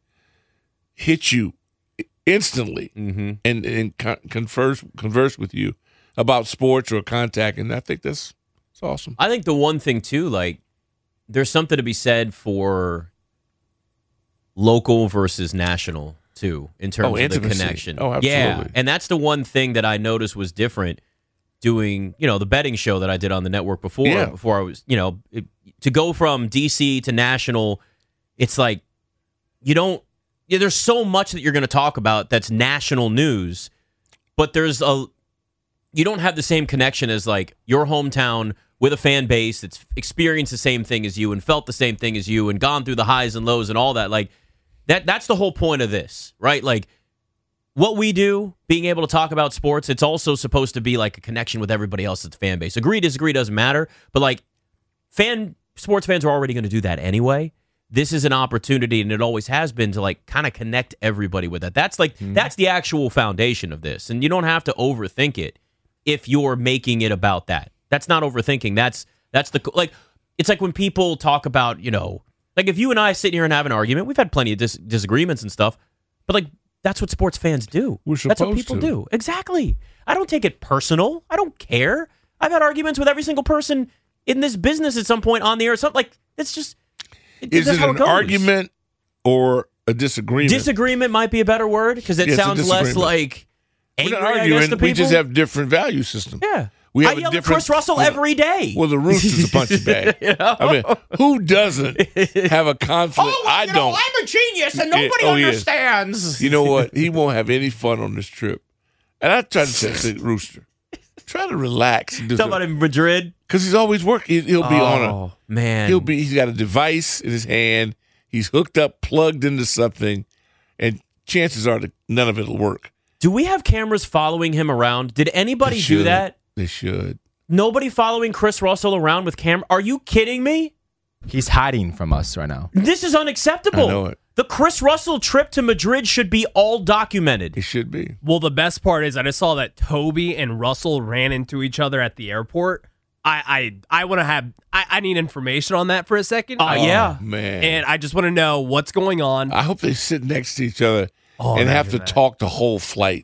hit you instantly mm-hmm. and, and con- converse, converse with you about sports or contact, and I think that's, that's awesome. I think the one thing, too, like, there's something to be said for local versus national, too, in terms oh, of intimacy. the connection. Oh, absolutely. Yeah, and that's the one thing that I noticed was different doing, you know, the betting show that I did on the network before, yeah. before I was, you know, it, to go from D C to national, it's like, you don't, yeah, there's so much that you're going to talk about that's national news, but there's a, you don't have the same connection as like your hometown with a fan base that's experienced the same thing as you and felt the same thing as you and gone through the highs and lows and all that. Like that that's the whole point of this, right? Like what we do, being able to talk about sports, it's also supposed to be like a connection with everybody else that's fan base. Agree, disagree, doesn't matter. But like fan sports fans are already going to do that anyway. This is an opportunity, and it always has been, to like kind of connect everybody with that. That's like mm-hmm. that's the actual foundation of this. And you don't have to overthink it if you're making it about that. That's not overthinking. That's that's the like. It's like when people talk about, you know, like if you and I sit here and have an argument, we've had plenty of dis- disagreements and stuff, but like that's what sports fans do. We're that's what people to. do. Exactly. I don't take it personal. I don't care. I've had arguments with every single person in this business at some point on the air. Something like it's just. It, Is it an it argument or a disagreement? Disagreement might be a better word because it yes, sounds less like angry. We're not arguing. I guess, to we people. just have different value systems. Yeah. We have I a yell different, at Chris Russell well, every day. Well, the Rooster's a punching bag. You know? I mean, who doesn't have a conflict? Oh, I you don't. Know, I'm a genius and nobody oh, understands. You know what? He won't have any fun on this trip. And I tried to say to Rooster, try to relax. Talking about in Madrid? Because he's always working. He'll be oh, on a man. He'll be. He's got a device in his hand. He's hooked up, plugged into something, and chances are that none of it will work. Do we have cameras following him around? Did anybody do that? They should. Nobody following Chris Russell around with camera? Are you kidding me? He's hiding from us right now. This is unacceptable. I know it. The Chris Russell trip to Madrid should be all documented. It should be. Well, the best part is I just saw that Toby and Russell ran into each other at the airport. I I, I want to have I, I need information on that for a second. Uh, oh yeah, man. And I just want to know what's going on. I hope they sit next to each other oh, and have to that. talk the whole flight.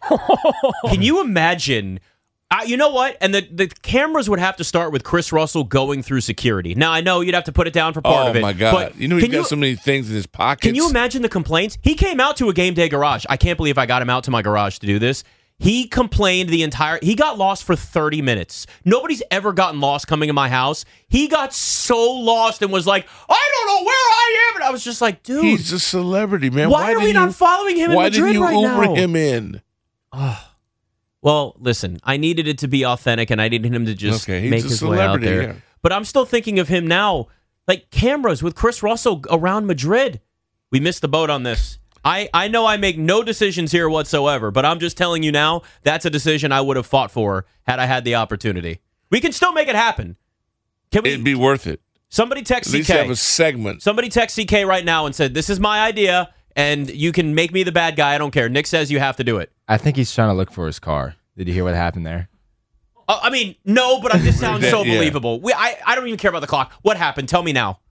Can you imagine? Uh, you know what? And the, the cameras would have to start with Chris Russell going through security. Now, I know you'd have to put it down for part oh, of it. Oh, my God. But you know he's got you, so many things in his pockets. Can you imagine the complaints? He came out to a game day garage. I can't believe I got him out to my garage to do this. He complained the entire... He got lost for thirty minutes. Nobody's ever gotten lost coming in my house. He got so lost and was like, I don't know where I am. And I was just like, dude. He's a celebrity, man. Why, why are we you, not following him in Why Madrid didn't you right Uber now? him in? Oh. Well, listen, I needed it to be authentic, and I needed him to just okay, make his way out there. Yeah. But I'm still thinking of him now, like cameras with Chris Russell around Madrid. We missed the boat on this. I, I know I make no decisions here whatsoever, but I'm just telling you now, that's a decision I would have fought for had I had the opportunity. We can still make it happen. Can we? It'd be worth it. Somebody text At least C K. have a segment. Somebody text C K right now and said, this is my idea, and you can make me the bad guy. I don't care. Nick says you have to do it. I think he's trying to look for his car. Did you hear what happened there? Uh, I mean, no, but this sounds so yeah. believable. We, I, I don't even care about the clock. What happened? Tell me now.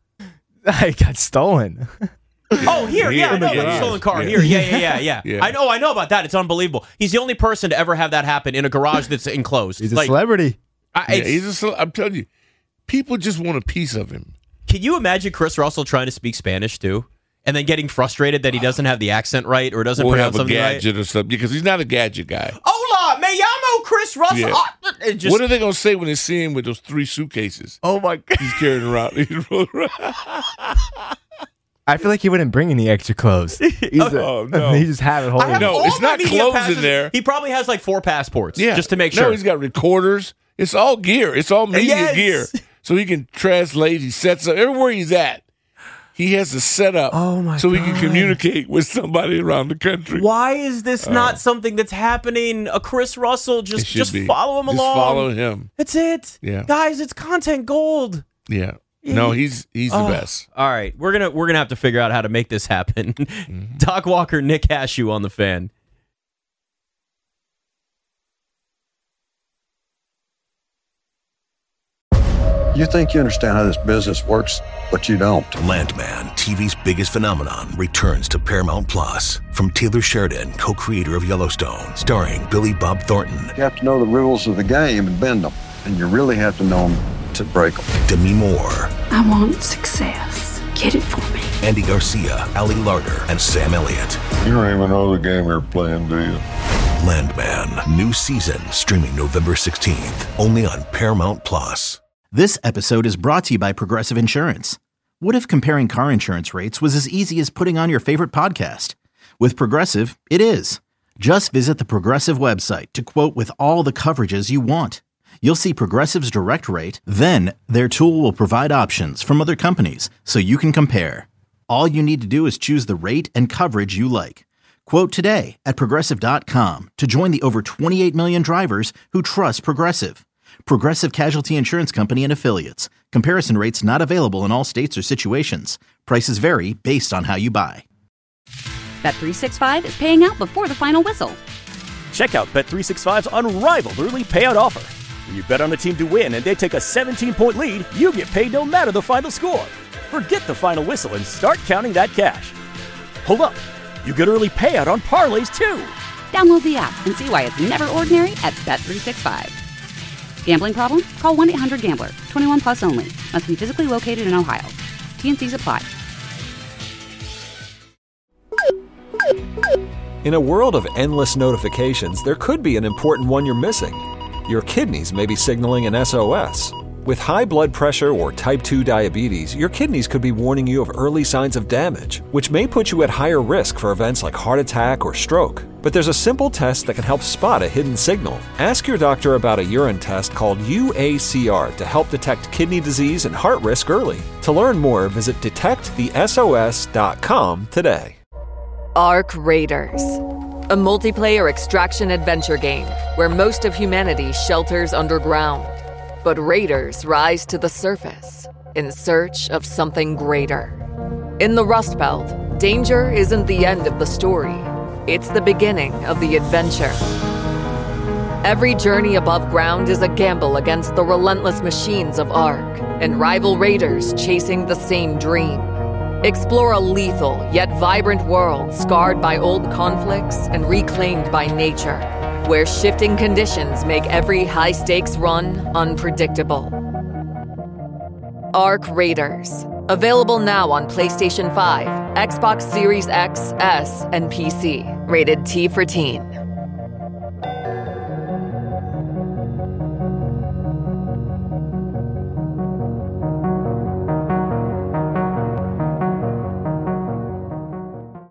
I got stolen. Oh, here, yeah, I know about the yeah. stolen car. Yeah. Here, yeah, yeah, yeah, yeah, Yeah. I know, I know about that. It's unbelievable. He's the only person to ever have that happen in a garage that's enclosed. He's a like, celebrity. I, Yeah, it's- he's a cele- I'm telling you, people just want a piece of him. Can you imagine Chris Russell trying to speak Spanish too, and then getting frustrated that he doesn't have the accent right or doesn't Or pronounce have a something right? gadget or something, because he's not a gadget guy. Hola, me llamo Chris Russell. Yeah. Ah, it just- What are they going to say when they see him with those three suitcases? Oh my God. He's carrying around. He's rolling around. I feel like he wouldn't bring any extra clothes. He's a, Oh, no. He just have it I holding. have No, all it's my not media clothes in passes. there. He probably has like four passports, Yeah. just to make No, sure. he's got recorders. It's all gear. It's all media Yes. gear. So he can translate. He sets up everywhere he's at. He has to set up Oh, my so he can God. communicate with somebody around the country. Why is this not something that's happening? A Chris Russell, It just should just be. follow him Just along. follow him. That's it. Yeah. Guys, it's content gold. Yeah. No, he's he's the Oh. best. All right, we're gonna we're gonna have to figure out how to make this happen. Mm-hmm. Doc Walker, Nick Hashew on the Fan. You think you understand how this business works, but you don't. Landman, T V's biggest phenomenon, returns to Paramount Plus. From Taylor Sheridan, co-creator of Yellowstone, starring Billy Bob Thornton, You have to know the rules of the game and bend them, and you really have to know them to break them. Demi Moore, I want success. Get it for me. Andy Garcia, Ali Larter, and Sam Elliott. You don't even know the game you're playing, do you? Landman, new season, streaming November sixteenth, only on Paramount Plus. This episode is brought to you by Progressive Insurance. What if comparing car insurance rates was as easy as putting on your favorite podcast? With Progressive, it is. Just visit the Progressive website to quote with all the coverages you want. You'll see Progressive's direct rate, then their tool will provide options from other companies so you can compare. All you need to do is choose the rate and coverage you like. Quote today at Progressive dot com to join the over twenty-eight million drivers who trust Progressive. Progressive Casualty Insurance Company and Affiliates. Comparison rates not available in all states or situations. Prices vary based on how you buy. Bet three sixty-five is paying out before the final whistle. Check out Bet three sixty-five's unrivaled early payout offer. When you bet on a team to win and they take a seventeen-point lead, you get paid no matter the final score. Forget the final whistle and start counting that cash. Hold up. You get early payout on parlays, too. Download the app and see why it's never ordinary at Bet three sixty-five. Gambling problem? Call one eight hundred gambler. twenty-one plus only. Must be physically located in Ohio. T and Cs apply. In a world of endless notifications, there could be an important one you're missing. Your kidneys may be signaling an S O S. With high blood pressure or type two diabetes, your kidneys could be warning you of early signs of damage, which may put you at higher risk for events like heart attack or stroke. But there's a simple test that can help spot a hidden signal. Ask your doctor about a urine test called U A C R to help detect kidney disease and heart risk early. To learn more, visit detect the S O S dot com today. Ark Raiders, a multiplayer extraction adventure game where most of humanity shelters underground. But raiders rise to the surface in search of something greater. In the Rust Belt, danger isn't the end of the story. It's the beginning of the adventure. Every journey above ground is a gamble against the relentless machines of Ark and rival raiders chasing the same dream. Explore a lethal yet vibrant world scarred by old conflicts and reclaimed by nature, where shifting conditions make every high-stakes run unpredictable. Ark Raiders. Available now on PlayStation five, Xbox Series X, S, and P C. Rated T for Teen.